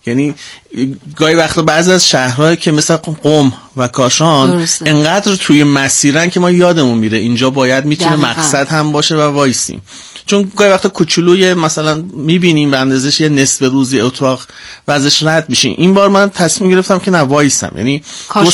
یعنی گاهی وقتا بعضی از شهرهای که مثل قم و کاشان انقدر توی مسیرن که ما یادمون میره اینجا باید میتونه مقصد هم باشه و وایسیم. چون گاهی وقتا کوچولوی مثلا میبینیم به اندازش یه نصف روزی اتاق و ازش رد میشیم. این بار من تصمیم گرفتم که نه وایسم، یعنی دو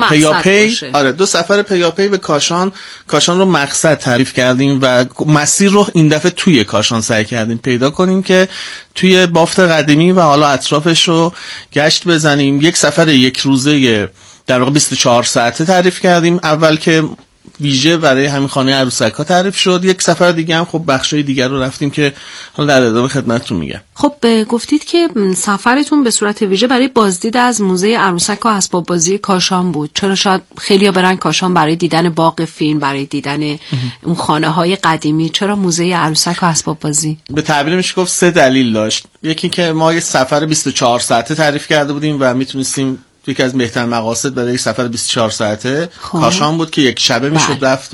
سفر پیاپی به کاشان رو مقصد تعریف کردیم و مسیر رو این دفعه توی کاشان سعی کردیم پیدا کنیم که توی بافت قدیمی و حالا اطرافش رو گشت بزنیم. یک سفر یک روزه در واقع 24 ساعته تعریف کردیم. اول که ویژه برای همین خانه عروسک‌ها تعریف شد، یک سفر دیگه هم خب بخشای دیگر رو رفتیم که حالا در ادامه خدمتتون میگم. خب گفتید که سفرتون به صورت ویژه برای بازدید از موزه عروسک و اسباب بازی کاشان بود. چرا شاید خیلی‌ها برن کاشان برای دیدن باغ فیلم، برای دیدن اون خانه‌های قدیمی، چرا موزه عروسک و اسباب بازی؟ به تعبیر میشه گفت 3 دلیل داشت. یکی که ما یه سفر 24 ساعته تعریف کرده بودیم و میتونستیم یکی از بهترین مقاصد برای یک سفر 24 ساعته کاشان بود که یک شبه میشد رفت.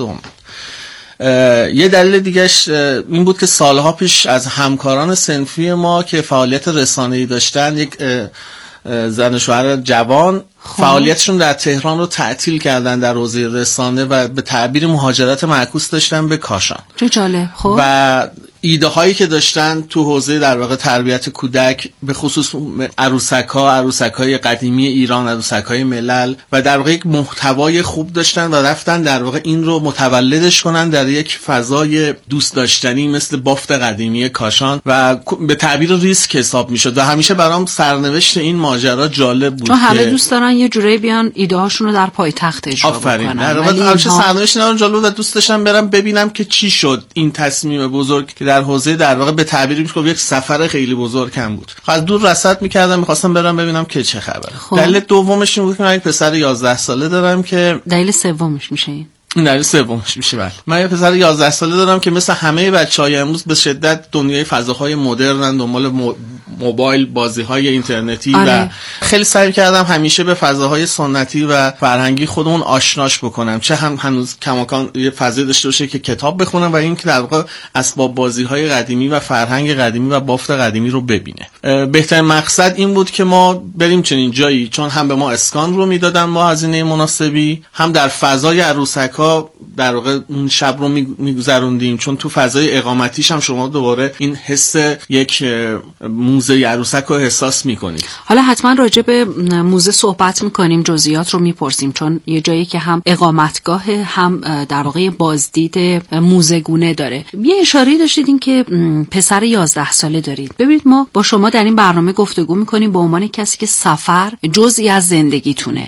یه دلیل دیگهش این بود که سالها پیش از همکاران صنفی ما که فعالیت رسانه‌ای داشتن، یک زن و شوهر جوان فعالیتشون در تهران رو تعطیل کردن در حوزه رسانه و به تعبیر مهاجرت معکوس داشتن به کاشان. چه جالب. خب و ایده هایی که داشتن تو حوزه در واقع تربیت کودک، به خصوص عروسک‌های قدیمی ایران، عروسک‌های ملل، و در واقع یک محتوای خوب داشتن و رفتن در واقع این رو متولدش کنن در یک فضای دوست داشتنی مثل بافت قدیمی کاشان و به تعبیر ریسک حساب میشد. و همیشه برام سرنوشت این ماجرا جالب بود، چون همه دوست دارن یه جوری بیان ایده هاشون رو در پایتخت اجرا بکنن. در واقع همیشه سرنوشت اینا رو جالب و دوست داشتم برم ببینم که چی شد این تصمیم بزرگ که در حوزه در واقع به تعبیر میشه یک سفر خیلی بزرگ هم بود. از دور رصد میکردم، میخواستم برم ببینم که چه خبره. دلیل دومش این بود که من یک پسر 11 ساله دارم که دلیل سومش میشه این. دلیل سومش میشه بله. من یه پسر 11 ساله دارم که مثل همه بچهای امروز به شدت دنیای فضاهای مدرن، دنبال موبایل، بازی‌های اینترنتی و خیلی سعی کردم همیشه به فضاهای سنتی و فرهنگی خودمون آشناش بکنم، چه هم هنوز کماکان یه فضایی داشته باشه که کتاب بخونم و این که در واقع اسباب بازی‌های قدیمی و فرهنگ قدیمی و بافت قدیمی رو ببینه. بهترین مقصد این بود که ما بریم چنین جایی، چون هم به ما اسکان رو میدادن با هزینه مناسبی، هم در فضای عروسک‌ها در واقع اون شب رو میگذروندیم، چون تو فضای اقامتیش هم شما دوباره این حس یک موزه عروسک رو احساس میکنید. حالا حتما راجع به موزه صحبت میکنیم، جزئیات رو میپرسیم، چون یه جایی که هم اقامتگاه هم در واقع بازدید موزه گونه داره. یه اشاره داشتید این که پسر 11 ساله دارید. ببینید ما با شما در این برنامه گفتگو میکنیم به عنوان کسی که سفر جزئی از زندگیتونه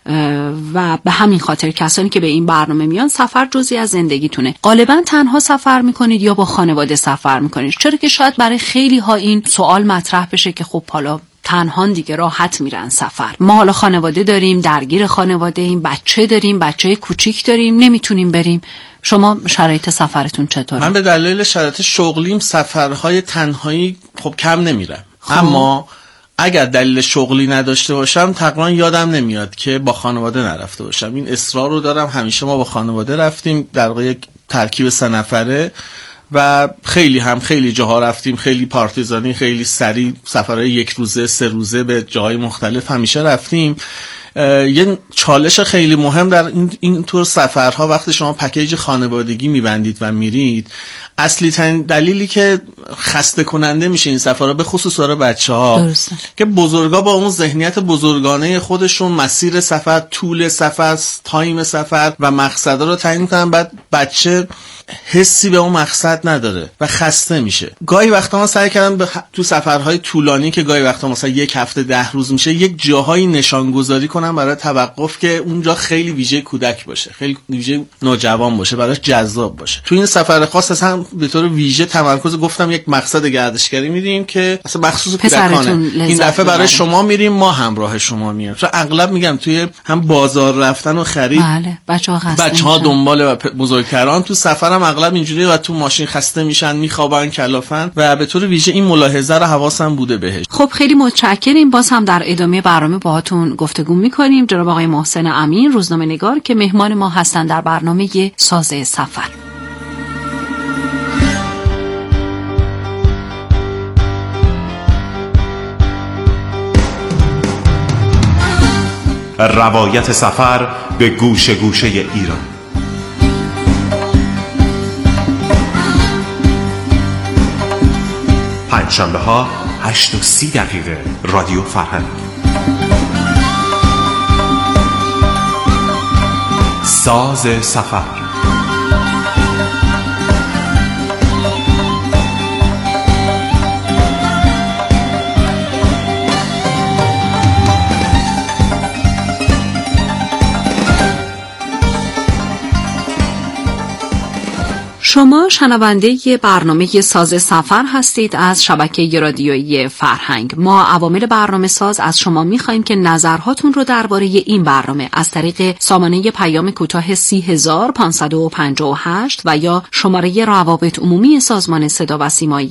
و به همین خاطر کسانی که به این برنامه میان سفر جزئی از زندگیتونه. غالبا تنها سفر میکنید یا با خانواده سفر میکنید؟ چرا که شاید برای خیلی ها این سوال مطرح بشه که خب حالا تنها دیگه راحت میرن سفر، ما حالا خانواده داریم، درگیر خانواده ایم، بچه داریم، بچه کوچیک داریم، نمیتونیم بریم. شما شرایط سفرتون چطوره؟ من به دلیل شرایط شغلیم سفرهای تنهایی خب کم نمیرم، اما اگر دلیل شغلی نداشته باشم تقریبا یادم نمیاد که با خانواده نرفته باشم. این اصرار رو دارم، همیشه ما با خانواده رفتیم، در واقع یک ترکیب 3 نفره و خیلی جاها رفتیم، خیلی پارتیزانی، خیلی سریع سفرهای 1 روزه 3 روزه به جاهای مختلف همیشه رفتیم. یه چالش خیلی مهم در این طور سفرها وقتی شما پکیج خانوادگی میبندید و میرید، اصلی ترین دلیلی که خسته کننده میشه این سفرها، به خصوص برای بچه‌ها که بزرگا با اون ذهنیت بزرگانه خودشون مسیر سفر، طول سفر، تایم سفر و مقصدا رو تعیین میکنن، بعد بچه حسی به اون مقصد نداره و خسته میشه. گاهی وقتا من سعی کردم تو سفرهای طولانی که گاهی وقتا مثلا 1 هفته 10 روز میشه، یک جاهایی نشانگذاری کنم برای توقف که اونجا خیلی ویژه کودک باشه، خیلی ویژه نوجوان باشه، براش جذاب باشه. تو این سفر خاص اصلا به طور ویژه تمرکز گفتم یک مقصد گردشگری میدیم که اصلا مخصوص کودکانه. این دفعه برای شما میریم، ما همراه شما میایم. چون اغلب میگم توی هم بازار رفتن و خرید، بله بچه‌ها دنبال بزرگتران تو سفرم اغلب اینجوریه و تو ماشین خسته میشن، میخوابن، کلافن و به طور ویژه این ملاحظه رو حواسم بوده بهش. خب خیلی متشکریم. باز هم در ادامه برنامه باهاتون گفتگو میکنیم. جناب آقای محسن امین، روزنامه‌نگار که مهمان ما هستن در برنامه ساز سفر. روایت سفر به گوشه گوشه ایران. پنجشنبه ها 8:30 رادیو فرهنگ. ساز سفر. شما شنونده برنامه ساز سفر هستید از شبکه رادیویی فرهنگ. ما عوامل برنامه ساز از شما می‌خوایم که نظرهاتون رو درباره این برنامه از طریق سامانه پیام کوتاه 30558 و یا شماره روابط عمومی سازمان صدا و سیما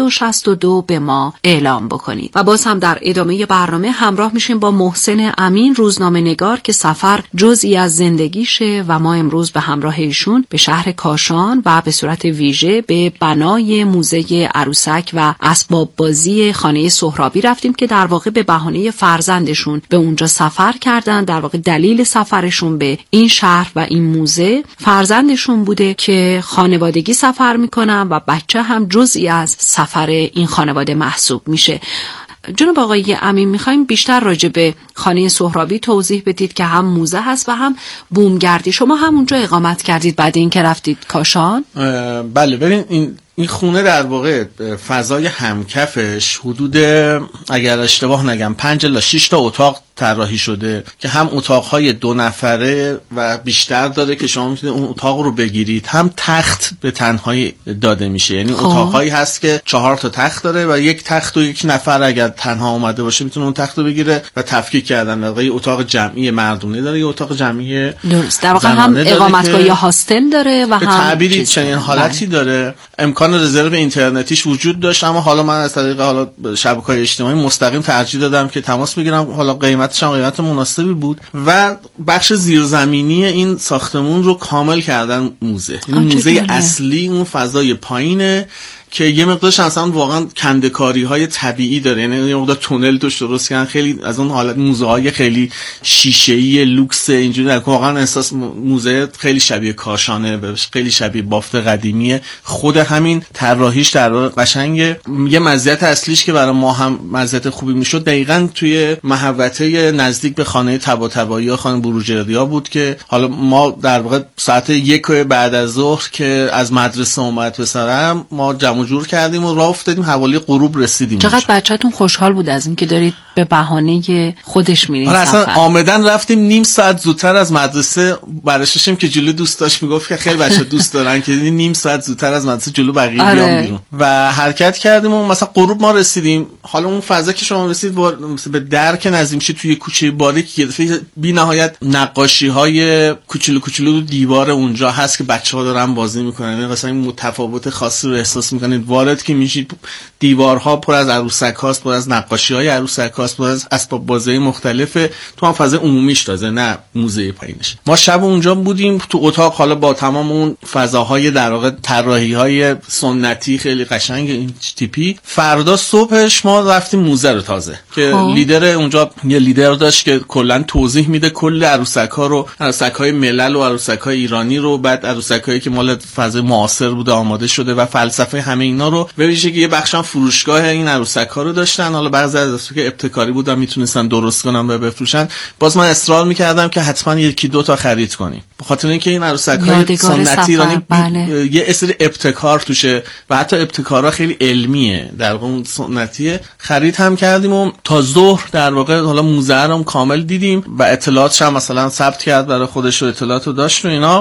162 به ما اعلام بکنید. و باز هم در ادامه برنامه همراه میشیم با محسن امین، روزنامه‌نگار که سفر جزئی از زندگیشه و ما امروز به همراه ایشون به شهر کاشان و به صورت ویژه به بنای موزه عروسک و اسباب بازی خانه سهرابی رفتیم که در واقع به بهانه فرزندشون به اونجا سفر کردن. در واقع دلیل سفرشون به این شهر و این موزه فرزندشون بوده که خانوادگی سفر میکنن و بچه هم جزئی از سفر این خانواده محسوب میشه. جناب آقای امین، میخوایم بیشتر راجع به خانه سهرابی توضیح بدید که هم موزه هست و هم بومگردی. شما هم اونجا اقامت کردید بعد این که رفتید کاشان؟ بله، ببین این خونه در واقع فضای همکفش حدود، اگر اشتباه نگم، 5 الی 6 تا اتاق طراحی شده که هم اتاقهای 2 نفره و بیشتر داره که شما میتونید اون اتاق رو بگیرید، هم تخت به تنهایی داده میشه. یعنی اتاقهایی هست که 4 تا تخت داره و یک تخت و یک نفر اگر تنها اومده باشه میتونه اون تخت رو بگیره و تفکیک کردن. در واقع اتاق جمعی مردونه داره، یه اتاق جمعی درست. در واقع هم اقامتگاه یا هاستل داره و هم تعبیری چنین حالتی داره. امکان رزرو اینترنتیش وجود داشت، اما حالا من از طریق شبکه‌های اجتماعی مستقیم ترجیح دادم که تماس بگیرم. حالا قیمتش هم قیمت مناسبی بود و بخش زیرزمینی این ساختمون رو کامل کردن موزه. این موزه اصلی اون فضای پایینه که یه مقدارش اصلا واقعا کنده‌کاری‌های طبیعی داره، یعنی یه مقدار تونل توش درست کردن. خیلی از اون حالت موزه‌های خیلی شیشه‌ای لوکس اینجوری، واقعا احساس موزه خیلی شبیه کاشانه، خیلی شبیه بافت قدیمیه. خود همین طراحیش در واقع قشنگه. یه مزیت اصلیش که برای ما هم مزیت خوبی میشد دقیقاً توی محوطه نزدیک به خانه طباطبایی خانم بروجردیا بود که حالا ما در واقع ساعت 1 بعد از ظهر که از مدرسه اومد پسرم، ما جمع جور کردیم و راه افتادیم، حوالی غروب رسیدیم. چقدر بچه‌تون خوشحال بود از اینکه دارید به بهانه خودش میرین سفر. اصلا آمدن رفتیم نیم ساعت زودتر از مدرسه برششیم که جلو دوست داشت میگفت که خیلی بچه دوست دارن که نیم ساعت زودتر از مدرسه جلو بقیه بیام بیرون و حرکت کردیم و مثلا غروب ما رسیدیم. حالا اون فضا که شما رسید به درک نزدیک شید توی کوچه باریک که بی نهایت نقاشی‌های کوچولو کوچولو دیوار اونجا هست که بچه‌ها دارن بازی میکنن. مثلا این متفاوت خاصی رو احساس میکنید. وارد که میشید دیوارها پر از عروسک هاست، پر از نقاشی‌های عروسک هاست، پر از اسباب بازی مختلفه. تو هم فضای عمومیش تازه، نه موزه پایینش. ما شب اونجا بودیم تو اتاق، حالا با تمام اون فضاهای در واقع طراحی‌های سنتی خیلی قشنگ این تیپی. فردا صبحش ما رفتیم موزه رو تازه که لیدر اونجا یه لیدر داشت که کلا توضیح میده کل عروسک‌ها رو، عروسک‌های ملل و عروسک‌های ایرانی رو، بعد عروسک‌هایی که مال فضای معاصر بوده آماده شده و فلسفه همه اینا رو. به ویژگی یه بخشم فروشگاه این عروسک‌ها رو داشتن. حالا بعضی از که ابتکاری بودن میتونستن درست کنن و بفروشن. باز من اصرار میکردم که حتما 1-2 تا خرید کنیم، به خاطر اینکه این عروسک‌های سنتی ایرانی یه سری ابتکار توشه و حتی ابتکارها خیلی علمیه، در واقع اون سنتیه. خرید هم کردیم و تا ظهر در واقع حالا موزه رو کامل دیدیم و اطلاعاتش هم مثلا ثبت کرد برای خودش و اطلاعاتو داشت و اینا.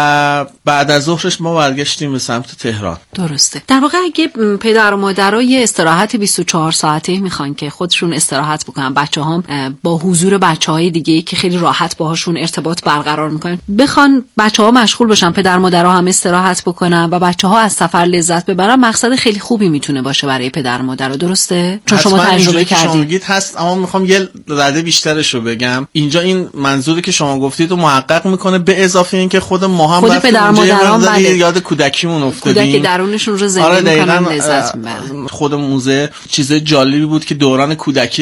و بعد از ظهرش ما برگشتیم به سمت تهران. درسته. در واقع اگه پدر و مادرها یه استراحت 24 ساعته میخوان که خودشون استراحت بکنن، بچه‌هام با حضور بچه‌های دیگه‌ای که خیلی راحت باهاشون ارتباط برقرار میکنن، بخوان بچه‌ها مشغول باشن، پدر مادرها هم استراحت بکنن و بچه‌ها از سفر لذت ببرن، مقصد خیلی خوبی میتونه باشه برای پدر و مادرها. درسته؟ چون شما تجربه کردید. هست، اما میخوام یه رده بیشترش رو بگم. اینجا این منظوری که شما گفتید رو محقق میکنه، به اضافه اینکه خود ما هم خود پدر مادرها یاد کودکیمون افتادیم، کودک درونشون رو زنده میکنن، لذت میبرن. خود موزه چیز جالبی بود که دوران کودکی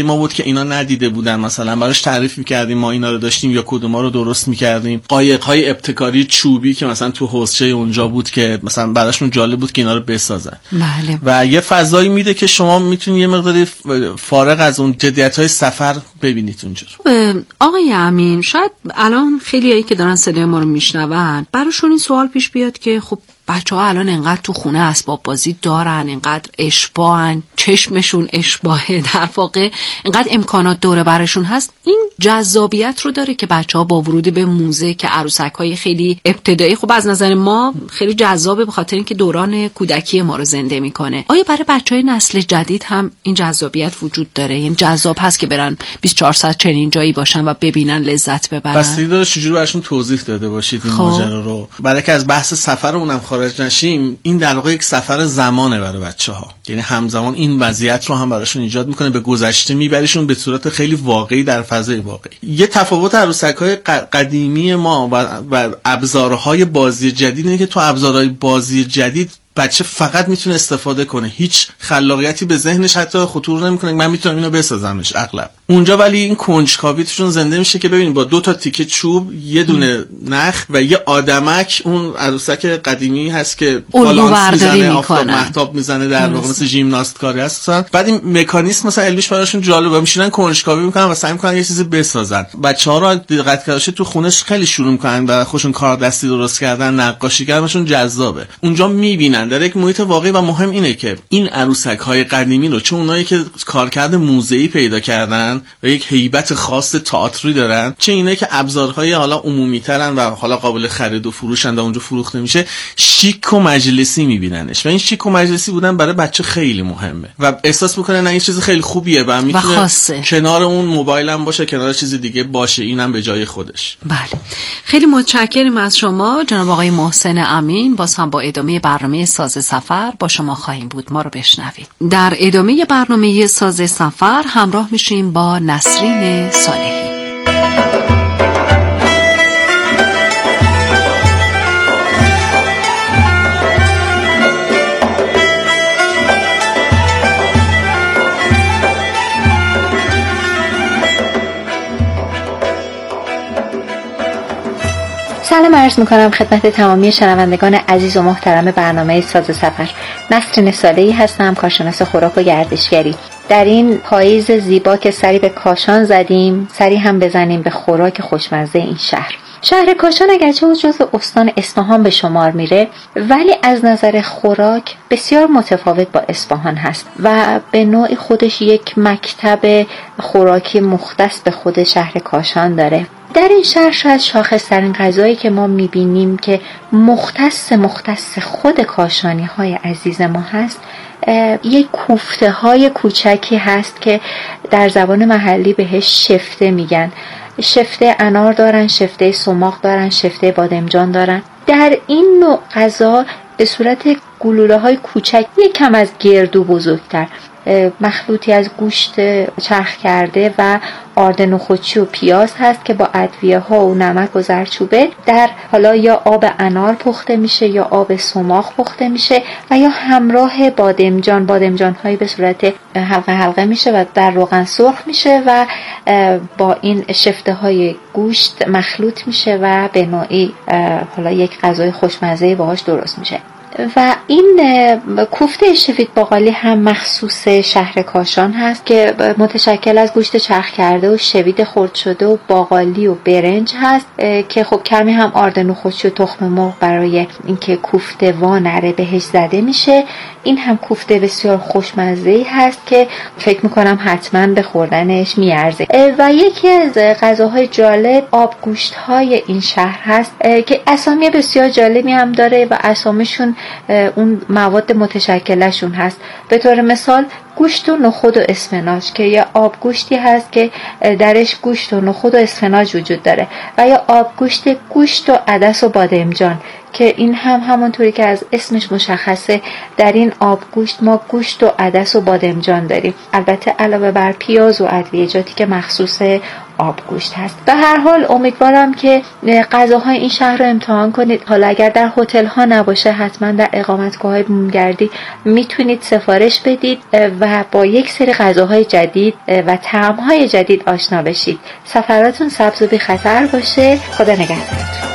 کودکی ما بود که اینا ندیده بودن، مثلا براش تعریف می‌کردیم ما اینا رو داشتیم یا کدوما رو درست می‌کردیم. قایق‌های ابتکاری چوبی که مثلا تو حوضچه اونجا بود که مثلا براشون جالب بود که اینا رو بسازن. بله. و یه فضایی میده که شما میتونید یه مقداری فارغ از اون جدیت‌های سفر ببینید اونجا. آقای امین، شاید الان خیلیایی که دارن صدای ما رو میشنون براشون این سوال پیش بیاد که خب بچه‌ها الان انقدر تو خونه اسباب بازی دارن، انقدر اشباهن، چشمشون اشباهه، در واقع انقدر امکانات دوره برشون هست، این جذابیت رو داره که بچه‌ها با ورود به موزه که عروسک‌های خیلی ابتدایی خب از نظر ما خیلی جذابه به خاطر اینکه دوران کودکی ما رو زنده میکنه. آیا برای بچه‌های نسل جدید هم این جذابیت وجود داره؟ این جذاب هست که برن 24 ساعت چنین جایی باشن و ببینن، لذت ببرن؟ بسیاری داره چجوری براشون توضیح داده باشید این ماجرا رو. برای که از بحث سفرمون هم خارج نشیم، این در واقع یک سفر زمانه برای بچه‌ها. یعنی همزمان این وضعیت رو هم براشون ایجاد میکنه، به گذشته میبریشون به صورت خیلی واقعی در فضای واقعی. یه تفاوت عروسک‌های قدیمی ما و ابزارهای بازی جدید اینه که تو ابزارهای بازی جدید بچه فقط میتونه استفاده کنه، هیچ خلاقیتی به ذهنش حتی خطور نمیکنه من میتونم اینو بسازمش اغلب. اونجا ولی این کنجکاویتشون زنده میشه که ببینید با 2 تا تیکه چوب، یه دونه نخ و یه آدمک، اون عروسک قدیمی هست که بالانس میزنه، آفتاب مهتاب میزنه، در واقع مثل ژیمناست کاری هستن. بعد این مکانیزم مثلا علمیش براشون جالبه، میشینن کنجکاوی میکنن و سعی میکنن یه چیزی بسازن. بچه‌ها رو دقت کردید تو خونش خیلی شروع میکنن و خودشون کار دستی درست کردن، نقاشی کردنشون جذابه. اونجا میبینن در یک محیط واقعی و مهم اینه که این عروسک‌های قدیمی رو، چون اونایی که کارکرد موزه‌ای پیدا کردن و یک هیبت خاص تئاتری دارن، چه اینایی که ابزارهای حالا عمومی‌ترن و حالا قابل خرید و فروشن و اونجا فروخته میشه، شیک و مجلسی میبیننش و این شیک و مجلسی بودن برای بچه خیلی مهمه و احساس میکنه نه این چیز خیلی خوبیه و میتونه کنار اون موبایل هم باشه، کنار چیز دیگه باشه، اینم به جای خودش. بله، خیلی متشکرم از شما جناب آقای محسن امین. باز هم با ادامه برنامه ساز سفر با شما خواهیم بود، ما رو بشنوید. در ادامه برنامه ساز سفر همراه میشیم با نسرین صالحی. سلام عرض میکنم خدمت تمامی شنوندگان عزیز و محترم برنامه ساز سفر. نسرین صالحی هستم، کارشناس خوراک و گردشگری. در این پاییز زیبا که سری به کاشان زدیم، سری هم بزنیم به خوراک خوشمزه این شهر. شهر کاشان اگرچه جزو استان اصفهان به شمار میره، ولی از نظر خوراک بسیار متفاوت با اصفهان هست و به نوعی خودش یک مکتب خوراکی مختص به خود شهر کاشان داره. در این شهر شاید شاخص‌ترین غذایی که ما میبینیم که مختص خود کاشانی های عزیز ما هست، یک کوفته های کوچکی هست که در زبان محلی بهش شفته میگن. شفته انار دارن، شفته سماق دارن، شفته بادمجان دارن. در این نوع غذا به صورت گلوله های کوچک، یک کم از گردو بزرگتر، مخلوطی از گوشت چرخ کرده و آرد نخودچی و پیاز هست که با ادویه ها و نمک و زردچوبه در حالا یا آب انار پخته میشه یا آب سماق پخته میشه و یا همراه بادمجان هایی به صورت حلقه حلقه میشه و در روغن سرخ میشه و با این شفته های گوشت مخلوط میشه و به نوعی حالا یک غذای خوشمزه باهاش درست میشه. و این کوفته شوید باقالی هم مخصوص شهر کاشان هست که متشکل از گوشت چرخ کرده و شوید خرد شده و باقالی و برنج هست که خب کمی هم آرد نخودچی و تخم مرغ برای اینکه کوفته وا نره بهش زده میشه. این هم کوفته بسیار خوشمزه‌ای هست که فکر میکنم حتما به خوردنش میارزه. و یکی از غذاهای جالب آبگوشت‌های این شهر هست که اسامی بسیار جالبی هم داره و اسامیشون اون مواد متشکلشون هست. به طور مثال گوشت و نخود و اسفناج که یا آبگوشتی هست که درش گوشت و نخود و اسفناج وجود داره و یا گوشت و عدس و بادمجان که این هم همونطوری که از اسمش مشخصه در این آبگوشت ما گوشت و عدس و بادمجان داریم. البته علاوه بر پیاز و ادویه‌جاتی که مخصوص آبگوشت هست. به هر حال امیدوارم که غذاهای این شهر رو امتحان کنید. حالا اگر در هتل ها نباشه، حتما در اقامتگاه های بومگردی میتونید سفارش بدید و با یک سری غذاهای جدید و طعم‌های جدید آشنا بشید. سفراتون سبز و بی خطر باشه. خدا نگهدارتون.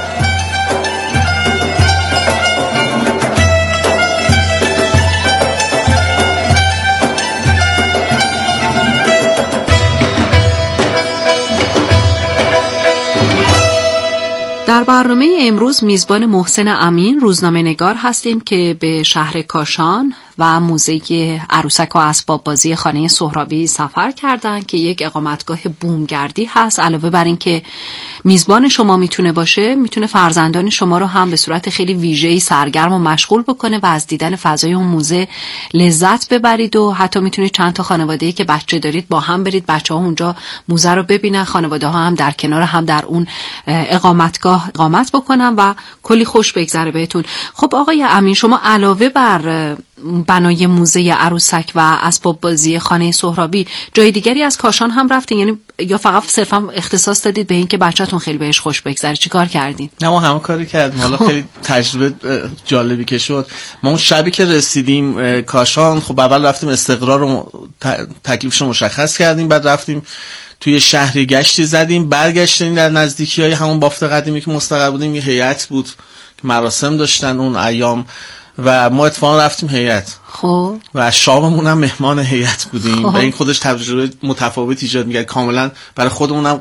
در برنامه امروز میزبان محسن امین، روزنامه‌نگار هستیم که به شهر کاشان و موزه عروسک و اسباب بازی خانه سهرابی سفر کردن که یک اقامتگاه بومگردی هست. علاوه بر این که میزبان شما میتونه باشه، میتونه فرزندان شما رو هم به صورت خیلی ویژه‌ای سرگرم و مشغول بکنه و از دیدن فضای اون موزه لذت ببرید و حتی میتونید چند تا خانواده‌ای که بچه دارید با هم برید، بچه‌ها اونجا موزه رو ببینن، خانواده‌ها هم در کنار هم در اون اقامتگاه اقامت بکنن و کلی خوش بگذره بهتون. خب آقای امین، شما علاوه بر بنای موزه عروسک و اسباب بازی خانه سهرابی جای دیگری از کاشان هم رفتین؟ یعنی یا فقط صرفا اختصاص دادید به این که بچه‌تون خیلی بهش خوش بگذره؟ چیکار کردین؟ نه، ما همه کاری کردیم. حالا خیلی تجربه جالبی که شد، ما اون شبی که رسیدیم کاشان، خب اول رفتیم استقرار رو تکلیفش رو مشخص کردیم، بعد رفتیم توی شهری گشتی زدیم، برگشتیم در نزدیکی‌های همون بافت قدیمی که مستقر بودیم. یه هیئت بود که مراسم داشتن اون ایام و ما اتفاقا رفتیم هیئت. خب و شاممون هم مهمان هیئت بودیم و این خودش تجربه متفاوت ایجاد می‌کرد. کاملا برای خودمونم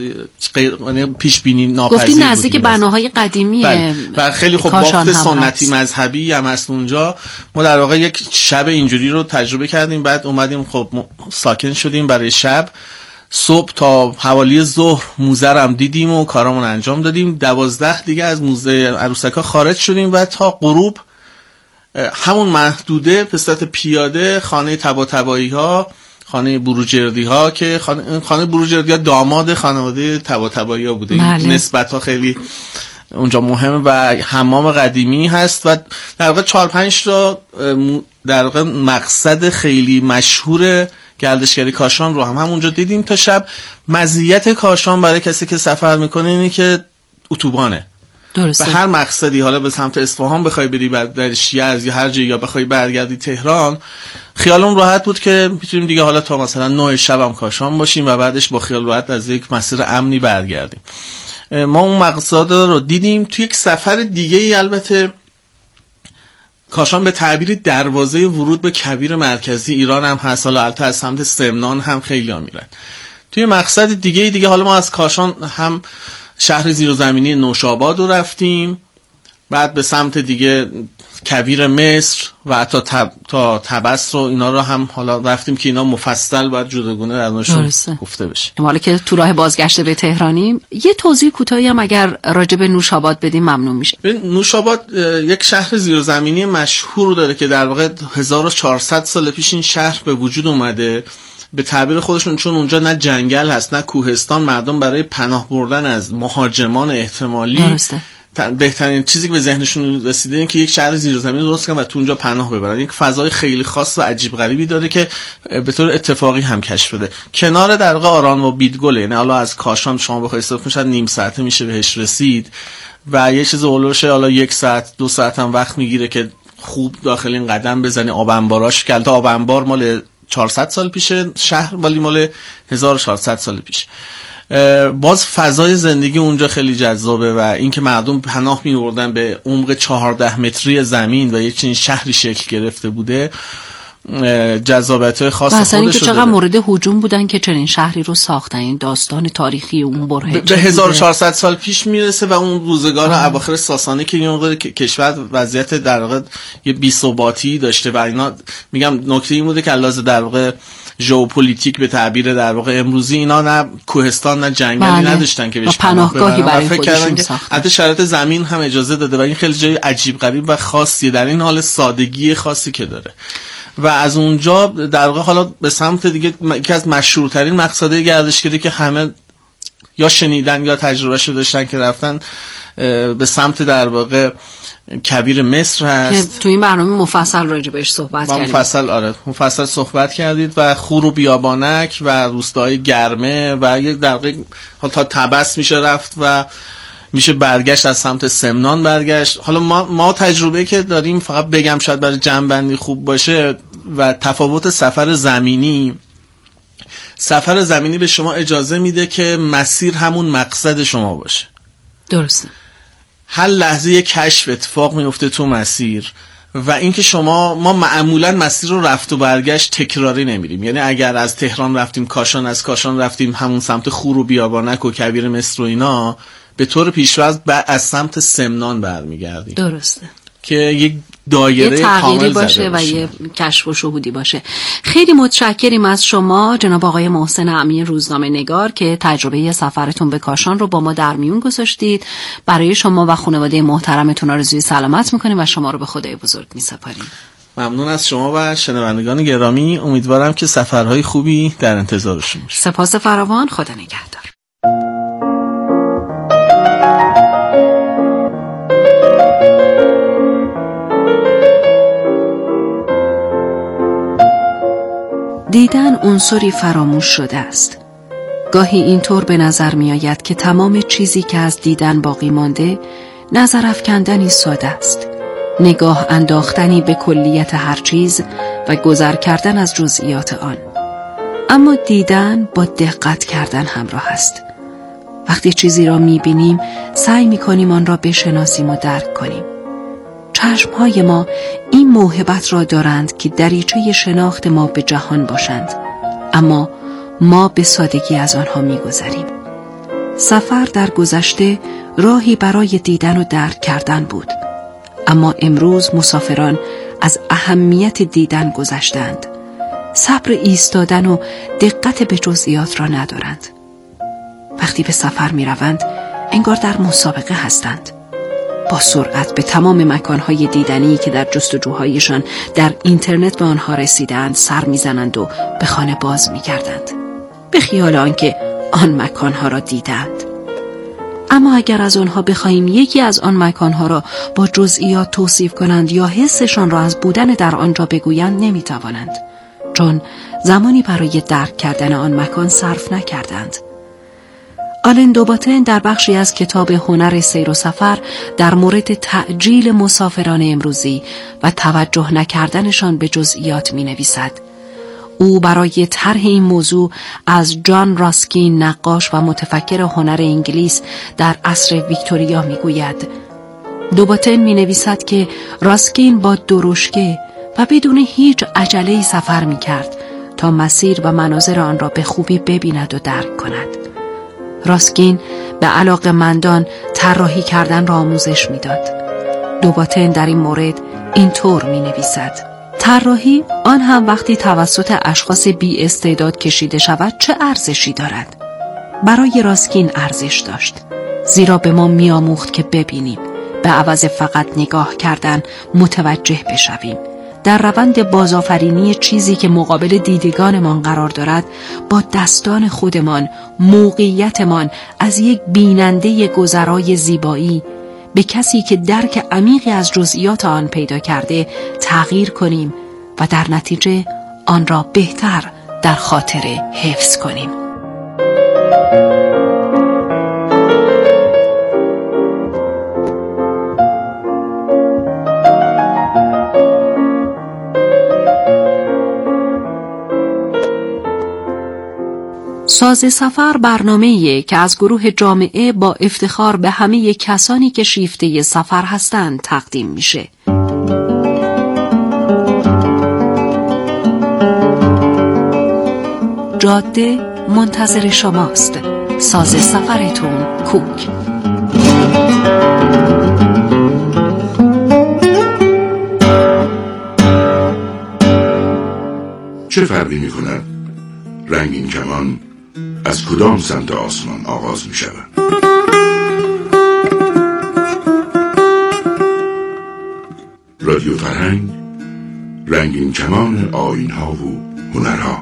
پیش بینی ناپذیر بود. گفتی نزدیک بناهای قدیمیه و خیلی خب بافت سنتی مذهبی هم هست اونجا. ما در واقع یک شب اینجوری رو تجربه کردیم، بعد اومدیم خب ساکن شدیم برای شب. صبح تا حوالی ظهر موزه رو هم دیدیم و کارامون انجام دادیم. 12 دیگه از موزه عروسکا خارج شدیم و تا غروب همون محدوده به صورت پیاده خانه طباطبایی ها، خانه بروجردی ها که خانه بروجردی ها داماد خانواده طباطبایی ها بوده. نسبت ها خیلی اونجا مهمه و حمام قدیمی هست و در واقع 4-5 تا در واقع مقصد خیلی مشهور گردشگری کاشان رو هم اونجا دیدیم تا شب. مزیت کاشان برای کسی که سفر میکنه اینه که اتوبانه. درسته. به هر مقصدی، حالا به سمت اصفهان بخوای بری، در یزد یا هر جایی، یا بخوای برگردی تهران، خیالم راحت بود که میتونیم دیگه حالا تا مثلا 9 شب هم کاشان باشیم و بعدش با خیال راحت از یک مسیر امنی برگردیم. ما اون مقصد رو دیدیم. توی یک سفر دیگه ای البته کاشان به تعبیر دروازه ورود به کویر مرکزی ایران هم هست. حالا البته از سمت سمنان هم خیلی ها میرن. توی مقصد دیگه حالا ما از کاشان هم شهر زیرزمینی نوشاباد رو رفتیم، بعد به سمت دیگه کویر مصر و حتی تا طبس رو اینا رو هم حالا رفتیم که اینا مفصل باید جداگونه درمونشون گفته بشه. حالا که تو راه بازگشت به تهرانیم، یه توضیح کوتاهی هم اگر راجع به نوشاباد بدیم ممنون میشه. نوشاباد یک شهر زیرزمینی مشهور داره که در واقع 1400 سال پیش این شهر به وجود اومده. به تعبیر خودشون چون اونجا نه جنگل هست نه کوهستان، مردم برای پناه بردن از مهاجمان احتمالی بهترین چیزی که به ذهنشون رسیده اینه که یک شهر زیرزمینی درست کنن و تو اونجا پناه ببرن. یک فضای خیلی خاص و عجیب غریبی داره که به طور اتفاقی هم کشف شده. کنار در واقع آران و بیدگل، یعنی حالا از کاشان شما بخواید استفاده کنید نیم ساعته میشه بهش رسید و یه چیز اولوشه حالا 1 ساعت 2 ساعت هم وقت میگیره که خوب داخل این قدم بزنی. آب انباراش که البته آب انبار مال 400 سال پیشه، شهر ولی مال 1400 سال پیش. باز فضای زندگی اونجا خیلی جذابه و اینکه مردم پناه می‌بردن به عمق 14 متری زمین و یک چنین شهری شکل گرفته بوده، جذابیت‌های خاص خودش رو داره. مثلا چقدر مورد هجوم بودن که چنین شهری رو ساختن. این داستان تاریخی اون بره به 1400 سال پیش میرسه و اون روزگار اواخر ساسانی که این کشور وضعیت در واقع یه بی‌ثباتی داشته و اینا. میگم نکته این بوده که علاوه در واقع ژئوپلیتیک به تعبیر در واقع امروزی، اینا نه کوهستان نه جنگلی نداشتن که بهش پناهگاهی برای خودشون ساختن. البته شرایط زمین هم اجازه داده و این خیلی جای عجیب غریب و خاصی در این حال سادگی خاصی که داره. و از اونجا در واقع حالا به سمت دیگه یکی از مشهورترین مقصدهای گردشگری که همه یا شنیدن یا تجربهشو داشتن که رفتن به سمت در واقع کویر مصر هست. تو این برنامه مفصل راجع بهش صحبت کردید. مفصل صحبت کردید و خور و بیابانک و روستاهای گرمه و یک دقیقه تا تبس میشه رفت و میشه برگشت از سمت سمنان برگشت. حالا ما تجربه که داریم، فقط بگم شاید برای جمع‌بندی خوب باشه، و تفاوت سفر زمینی به شما اجازه میده که مسیر همون مقصد شما باشه. درسته. هر لحظه یک کشف اتفاق میفته تو مسیر و اینکه ما معمولا مسیر رو رفت و برگشت تکراری نمیریم. یعنی اگر از تهران رفتیم کاشان، از کاشان رفتیم همون سمت خور و بیابانک و کویر مصر و اینا، به طور پیش‌فرض از سمت سمنان برمیگردیم. درسته. که یک دایره کامل باشه و یه کشف و شهودی باشه. خیلی متشکریم از شما جناب آقای محسن امین روزنامه نگار که تجربه سفرتون به کاشان رو با ما در میون گذاشتید. برای شما و خانواده محترمتون آرزوی سلامت میکنیم و شما رو به خدای بزرگ میسپاریم. ممنون از شما و شنوندگان گرامی. امیدوارم که سفرهای خوبی در انتظارشون باشه. سپاس فراوان. خدا نگهدار. دیدن عنصری فراموش شده است. گاهی اینطور به نظر می آید که تمام چیزی که از دیدن باقی مانده نظر افکندنی ساده است، نگاه انداختنی به کلیت هر چیز و گذر کردن از جزئیات آن. اما دیدن با دقت کردن همراه است. وقتی چیزی را می بینیم سعی می کنیم آن را بشناسیم و درک کنیم. چشمهای ما این موهبت را دارند که دریچه شناخت ما به جهان باشند، اما ما به سادگی از آنها می‌گذریم. سفر در گذشته راهی برای دیدن و درک کردن بود، اما امروز مسافران از اهمیت دیدن گذشتند. صبر ایستادن و دقت به جزئیات را ندارند. وقتی به سفر می‌روند انگار در مسابقه هستند. با سرعت به تمام مکانهای دیدنی که در جستجوهایشان در اینترنت به آنها رسیدند سر میزنند و به خانه باز میگردند، به خیال آنکه آن مکانها را دیدند. اما اگر از آنها بخواهیم یکی از آن مکانها را با جزئیات توصیف کنند یا حسشان را از بودن در آنجا بگویند نمیتوانند، چون زمانی برای درک کردن آن مکان صرف نکردند. آلن دوباتن در بخشی از کتاب هنر سیر و سفر در مورد تعجیل مسافران امروزی و توجه نکردنشان به جزئیات می نویسد. او برای طرح این موضوع از جان راسکین، نقاش و متفکر هنر انگلیس در عصر ویکتوریا می گوید. دوباتن می نویسد که راسکین با درشکه و بدون هیچ عجله‌ای سفر می کرد تا مسیر و مناظر آن را به خوبی ببیند و درک کند. راسکین به علاقه‌مندان طراحی کردن را آموزش میداد. دوباتن در این مورد اینطور می نویسد: طراحی آن هم وقتی توسط اشخاص بی استعداد کشیده شود چه ارزشی دارد؟ برای راسکین ارزش داشت، زیرا به ما می آموخت که ببینیم، به عوض فقط نگاه کردن متوجه بشویم. در روند بازآفرینی چیزی که مقابل دیدگانمان قرار دارد، با دستان خودمان موقعیتمان از یک بیننده گذرای زیبایی به کسی که درک عمیقی از جزئیات آن پیدا کرده تغییر کنیم و در نتیجه آن را بهتر در خاطر حفظ کنیم. ساز سفر برنامه‌ای که از گروه جامعه با افتخار به همه کسانی که شیفته سفر هستند تقدیم میشه. جاده منتظر شماست. ساز سفرتون کوک. چه فرقی می کند رنگین کمان از کدام سمت آسمان آغاز می شود؟ رادیو فرهنگ، رنگین کمان آیین‌ها و هنرها.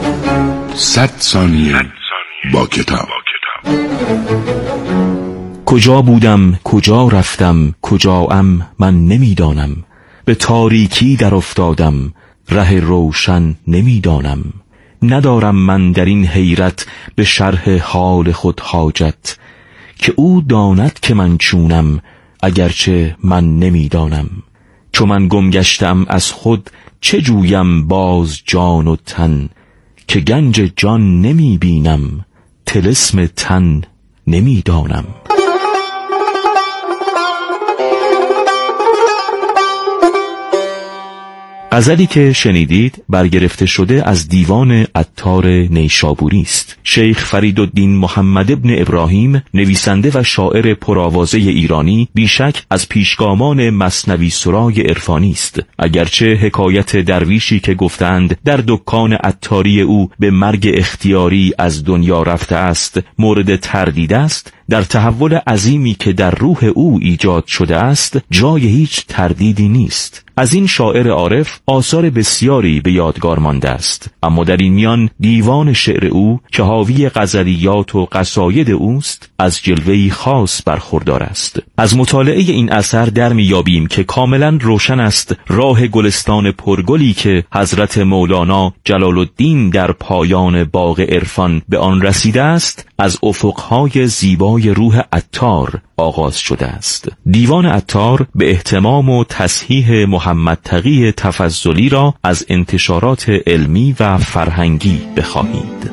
100 ثانیه با کتاب. کجا بودم کجا رفتم کجاام من نمیدانم، به تاریکی در افتادم ره روشن نمیدانم. ندارم من در این حیرت به شرح حال خود حاجت، که او داند که من چونم اگرچه من نمیدانم. چون من گم گشتم از خود چه جویم باز جان و تن، که گنج جان نمی بینم طلسم تن نمیدانم. غزلی که شنیدید برگرفته شده از دیوان عطار نیشابوری است. شیخ فریدالدین محمد ابن ابراهیم، نویسنده و شاعر پرآوازه ایرانی، بیشک از پیشگامان مثنوی سرای عرفانی است. اگرچه حکایت درویشی که گفتند در دکان عطاری او به مرگ اختیاری از دنیا رفته است مورد تردید است، در تحول عظیمی که در روح او ایجاد شده است جای هیچ تردیدی نیست. از این شاعر عارف آثار بسیاری به یادگار مانده است، اما در این میان دیوان شعر او که حاوی غزلیات و قصاید اوست از جلوه‌ای خاص برخوردار است. از مطالعه این اثر در میابیم که کاملا روشن است راه گلستان پرگلی که حضرت مولانا جلال الدین در پایان باغ عرفان به آن رسیده است از افقهای زیبای روح عطار آغاز شده است. دیوان عطار به اهتمام و تصحیح محمد تقی تفضلی را از انتشارات علمی و فرهنگی بخواهید.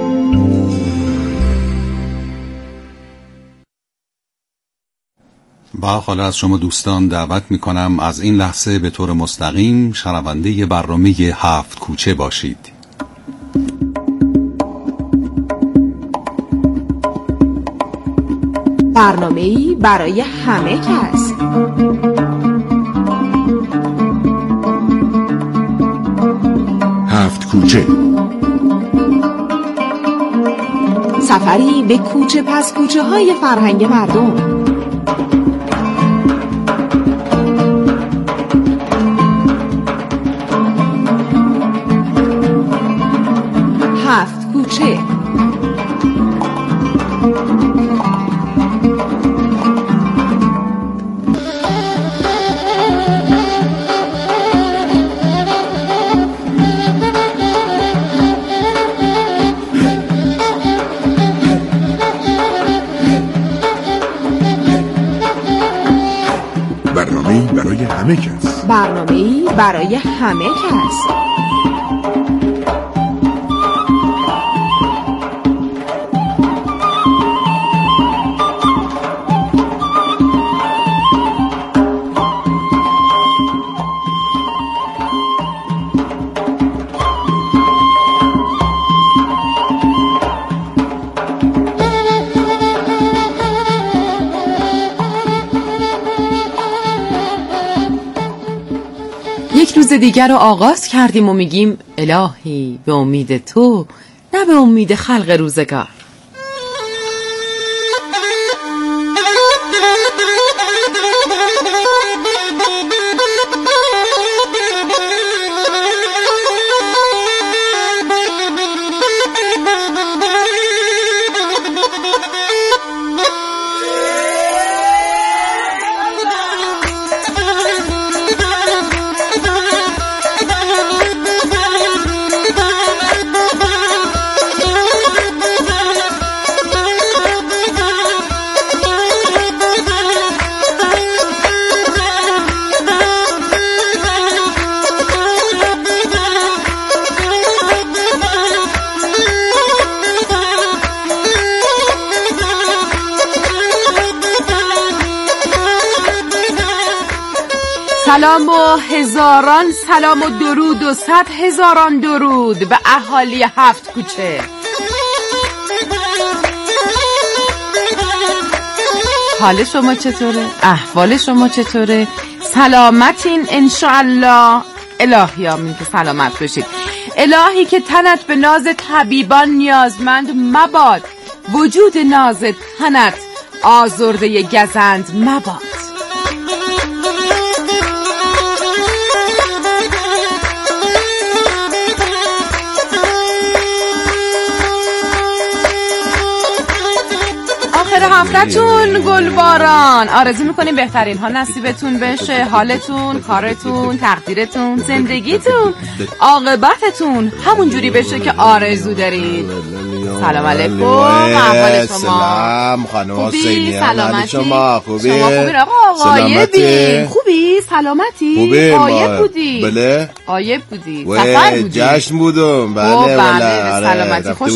و حالا از شما دوستان دعوت میکنم از این لحظه به طور مستقیم شنونده برنامه 7 کوچه باشید. برنامه‌ای برای همه کس. هفت کوچه، سفری به کوچه پس کوچه های فرهنگ مردم. هفت کوچه. برنامه‌ای برای همه کس. برنامه‌ای برای همه کس. یک روز دیگر رو آغاز کردیم و میگیم الهی به امید تو نه به امید خلق روزگار. سلام و هزاران سلام و درود و 100,000 درود به اهالی 7 کوچه. حال شما چطوره؟ احوال شما چطوره؟ سلامتین انشاءالله؟ الهی آمین که سلامت باشید. الهی که تنت به ناز طبیبان نیازمند مباد، وجود ناز تنت آزرده گزند مباد. هفته‌تون گلباران. آرزو میکنیم بهترین ها نصیبتون بشه، حالتون، کارتون، تقدیرتون، زندگیتون، عاقبتتون همون جوری بشه که آرزو دارید. سلام علیکم، احوال شما؟ سلام خانم حسینی، سلامتی؟ شما خوبی؟ شما خوبی آقا؟ غایبی؟ خوبی؟ سلامتی؟ خوبی؟ غایب بودی؟ بله؟ غایب بودی؟ سفر بودی؟ جشن بودم. بله بله سلامتی. خوش